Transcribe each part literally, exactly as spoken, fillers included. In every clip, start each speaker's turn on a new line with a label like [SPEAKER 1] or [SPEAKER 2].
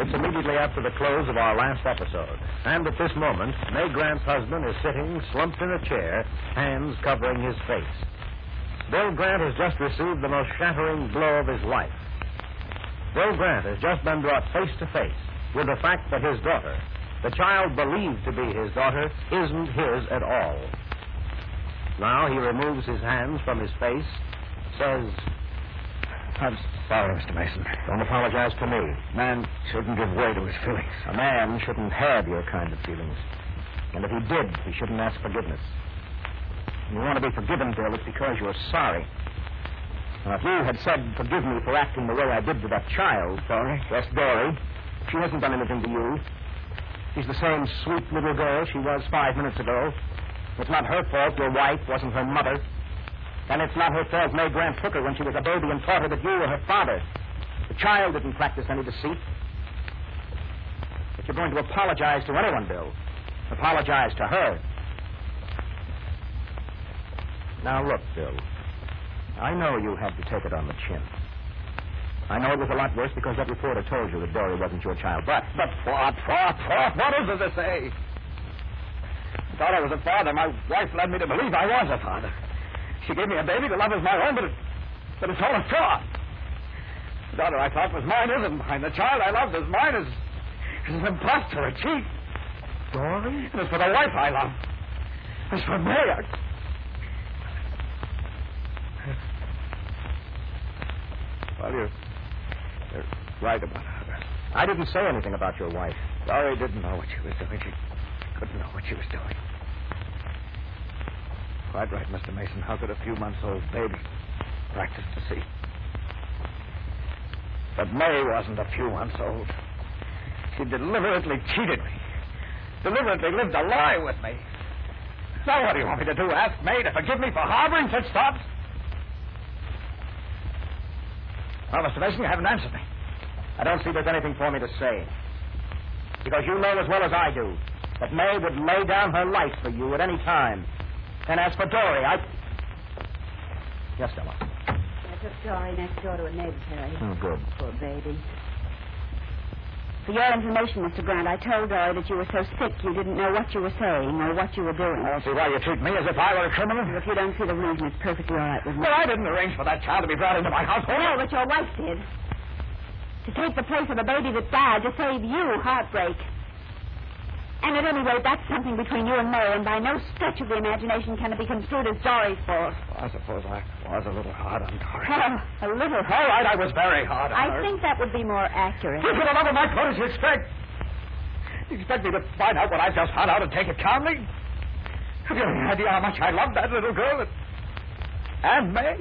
[SPEAKER 1] It's immediately after the close of our last episode. And at this moment, May Grant's husband is sitting slumped in a chair, hands covering his face. Bill Grant has just received the most shattering blow of his life. Bill Grant has just been brought face to face with the fact that his daughter, the child believed to be his daughter, isn't his at all. Now he removes his hands from his face, says,
[SPEAKER 2] I'm sorry, Mister Mason.
[SPEAKER 1] Don't apologize to me.
[SPEAKER 2] Man shouldn't give way to his feelings.
[SPEAKER 1] A man shouldn't have your kind of feelings. And if he did, he shouldn't ask forgiveness. If you want to be forgiven, Bill, it's because you're sorry. Now, if you had said, forgive me for acting the way I did to that child, Dory, yes, Dory, she hasn't done anything to you. She's the same sweet little girl she was five minutes ago. It's not her fault your wife wasn't her mother. And it's not her fault May Grant took her when she was a baby and taught her that you were her father. The child didn't practice any deceit. If you're going to apologize to anyone, Bill, apologize to her. Now, look, Bill, I know you had to take it on the chin. I know it was a lot worse because that reporter told you that Dory wasn't your child. But, but what, what, what? What is it to say? I thought I was a father. My wife led me to believe I was a father. She gave me a baby to love as my own, but, it, but it's all a fraud. The daughter I thought was mine isn't mine. The child I loved is mine is, is an impostor, a cheat. Dory? And as for the wife I love, as for me, I... Well, you're, you're right about her. I didn't say anything about your wife.
[SPEAKER 2] Dory didn't know what she was doing. She couldn't know what she was doing. Quite right, Mister Mason. How could a few months old baby practice deceit? But May wasn't a few months old. She deliberately cheated me. Deliberately lived a lie with me. Now what do you want me to do? Ask May to forgive me for harboring such thoughts? Well, Mister Mason, you haven't answered me. I don't see there's anything for me to say. Because you know as well as I do that May would lay down her life for you at any time. And as for Dory, I... Yes, Stella.
[SPEAKER 3] I took Dory next door to a neighbor today.
[SPEAKER 1] Oh, good.
[SPEAKER 3] Poor baby. For your information, Mister Grant, I told Dory that you were so sick you didn't know what you were saying or what you were doing.
[SPEAKER 2] I don't see why you treat me as if I were a criminal.
[SPEAKER 3] If you don't see the reason, it's perfectly all right with me.
[SPEAKER 2] Well, I didn't arrange for that child to be brought into my household.
[SPEAKER 3] No, but your wife did. To take the place of a baby that died to save you heartbreak. And at any rate, that's something between you and May, and by no stretch of the imagination can it be construed as Dory's fault.
[SPEAKER 2] Well, I suppose I was a little hard on Dory.
[SPEAKER 3] Oh, a little.
[SPEAKER 2] All right, I was very hard on
[SPEAKER 3] I
[SPEAKER 2] her.
[SPEAKER 3] I think that would be more accurate.
[SPEAKER 2] For the love of Mike, what did you expect? You expect me to find out what I just found out and take it calmly? Have you any idea how much I love that little girl? And May?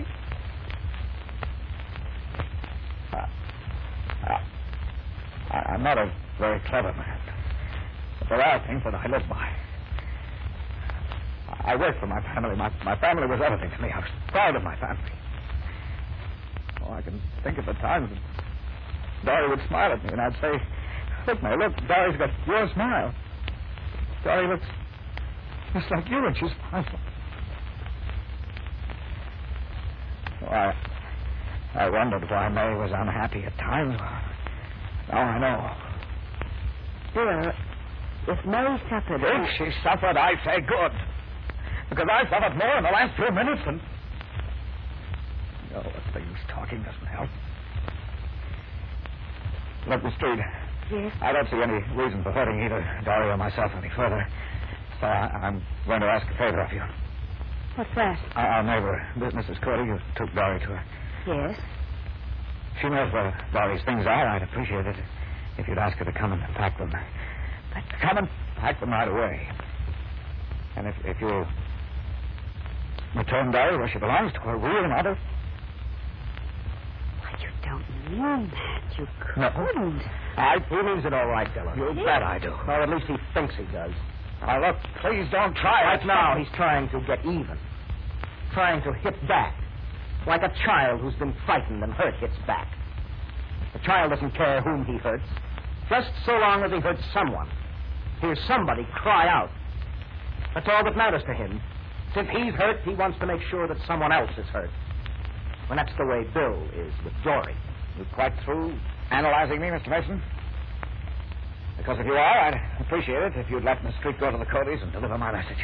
[SPEAKER 2] Uh, uh, I, I'm not a very clever man. But there are things that I live by. I worked for my family. My, my family was everything to me. I was proud of my family. Oh, I can think of the times that Dory would smile at me, and I'd say, look, May, look, Dory's got your smile. Dory looks just like you when she smiles. Oh, I, I wondered why May was unhappy at times. Now I know.
[SPEAKER 3] Dear, if May suffered...
[SPEAKER 2] If she suffered, I say good. Because I suffered more in the last few minutes than... No, what's the use talking doesn't help. Look, Miss Street.
[SPEAKER 3] Yes?
[SPEAKER 2] I don't see any reason for hurting either Dory or myself any further. So I, I'm going to ask a favor of you.
[SPEAKER 3] What's that?
[SPEAKER 2] Our, our neighbor, Missus Cody, who took Dory to her.
[SPEAKER 3] Yes?
[SPEAKER 2] She knows where Dory's things are. I'd appreciate it if you'd ask her to come and pack them. But come and pack them right away. And if, if you'll return Dory where she belongs, to her real mother.
[SPEAKER 3] But you don't mean that. You couldn't.
[SPEAKER 1] No. I, he means it all right, Della.
[SPEAKER 2] You bet I do.
[SPEAKER 1] Or at least he thinks he does.
[SPEAKER 2] Now, look, please don't try.
[SPEAKER 1] Right now, he's trying to get even. Trying to hit back. Like a child who's been frightened and hurt hits back. The child doesn't care whom he hurts. Just so long as he hurts someone. Hears somebody cry out. That's all that matters to him. Since he's hurt, he wants to make sure that someone else is hurt. And that's the way Bill is with Dory.
[SPEAKER 2] You quite through analyzing me, Mister Mason? Because if you are, I'd appreciate it if you'd let Miss Street go to the Codys and deliver my message.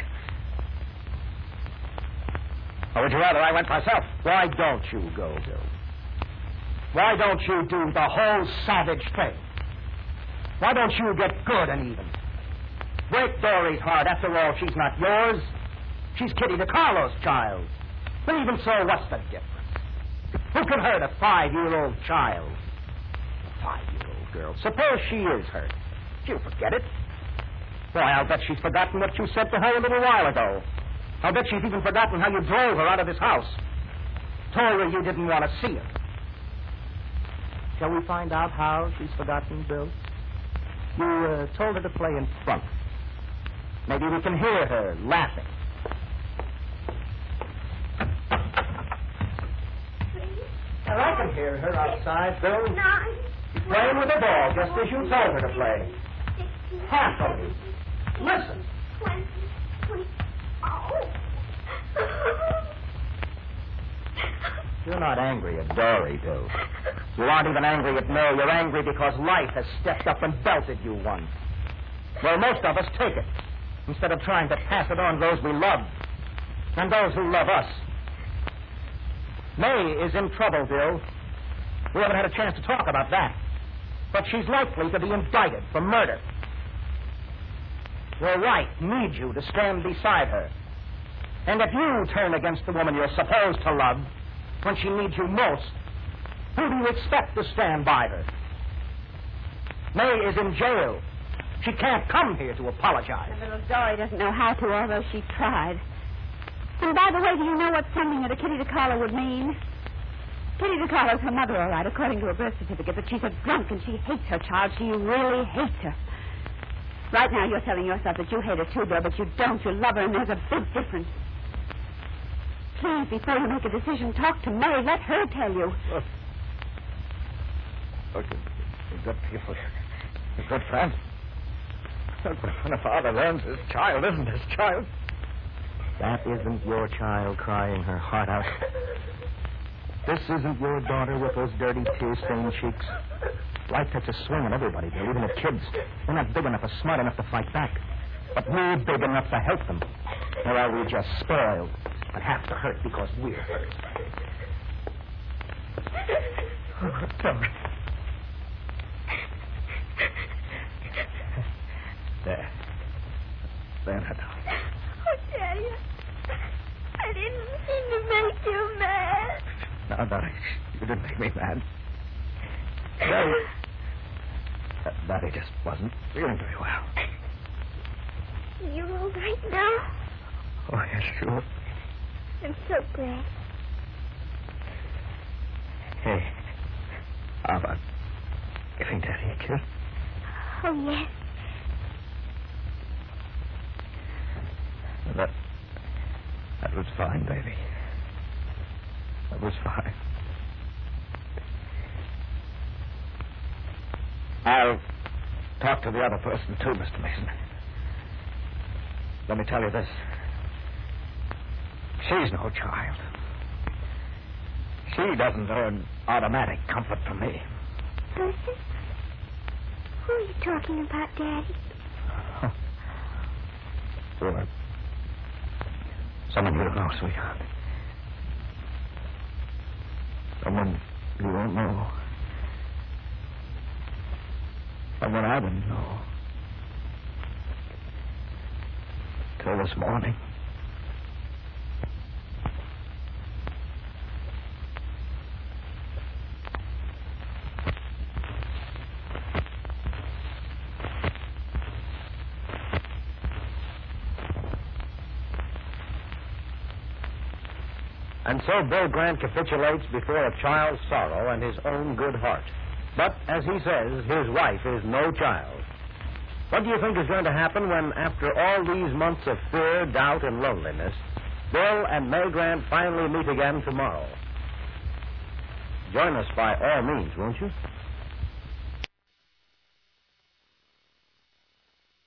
[SPEAKER 2] Or would you rather I went myself?
[SPEAKER 1] Why don't you go, Bill? Why don't you do the whole savage thing? Why don't you get good and even? Break Dory's heart. After all, she's not yours. She's Kitty DiCarlo's child. But even so, what's the difference? Who can hurt a five-year-old child? A five-year-old girl. Suppose she is hurt. She'll forget it. Why, I'll bet she's forgotten what you said to her a little while ago. I'll bet she's even forgotten how you drove her out of this house. Told her you didn't want to see her. Shall we find out how she's forgotten, Bill? You uh, told her to play in front. Maybe we can hear her laughing. Well, I can hear her outside, Bill. She's playing with a ball, just as you told her to play. Happily. Listen. You're not angry at Dory, Bill. You aren't even angry at May. You're angry because life has stepped up and belted you one. Well, most of us take it instead of trying to pass it on to those we love and those who love us. May is in trouble, Bill. We haven't had a chance to talk about that. But she's likely to be indicted for murder. Your right needs you to stand beside her. And if you turn against the woman you're supposed to love when she needs you most, who do you expect to stand by her? May is in jail. She can't come here to apologize.
[SPEAKER 3] And little Dory doesn't know how to, although she tried. And by the way, do you know what sending her to Kitty DiCarlo would mean? Kitty DiCarlo's her mother, all right, according to her birth certificate, but she's a drunk and she hates her child. She really hates her. Right now you're telling yourself that you hate her too, Bill, but you don't. You love her, and there's a big difference. Please, before you make a decision, talk to May. Let her tell you.
[SPEAKER 2] Look, look you're good people. You're good friends. Look, when a father learns his child isn't his child.
[SPEAKER 1] That isn't your child crying her heart out. This isn't your daughter with those dirty, tear-stained cheeks. Life takes a swing on everybody, Bill, even the kids. They're not big enough or smart enough to fight back. But we're big enough to help them. Or are we just spoiled and have to hurt because we're hurt?
[SPEAKER 2] Oh, Dory. There. There, now, darling.
[SPEAKER 4] Oh, Daddy, I didn't mean to make you mad.
[SPEAKER 2] No, Daddy, you didn't make me mad. Daddy, uh, Daddy just wasn't feeling very well.
[SPEAKER 4] You all right now?
[SPEAKER 2] Oh, yes, sure.
[SPEAKER 4] I'm so glad.
[SPEAKER 2] Hey, how about giving Daddy a kiss?
[SPEAKER 4] Oh, yes.
[SPEAKER 2] That, that was fine, baby. That was fine. I'll talk to the other person, too, Mister Mason. Let me tell you this. She's no child. She doesn't earn automatic comfort from me.
[SPEAKER 4] Percy? Who are you talking about, Daddy?
[SPEAKER 2] Oh. Well, someone you don't know, sweetheart. Someone you won't know. Someone I didn't know. Till this morning.
[SPEAKER 1] And so Bill Grant capitulates before a child's sorrow and his own good heart. But, as he says, his wife is no child. What do you think is going to happen when, after all these months of fear, doubt, and loneliness, Bill and May Grant finally meet again tomorrow? Join us by all means, won't you?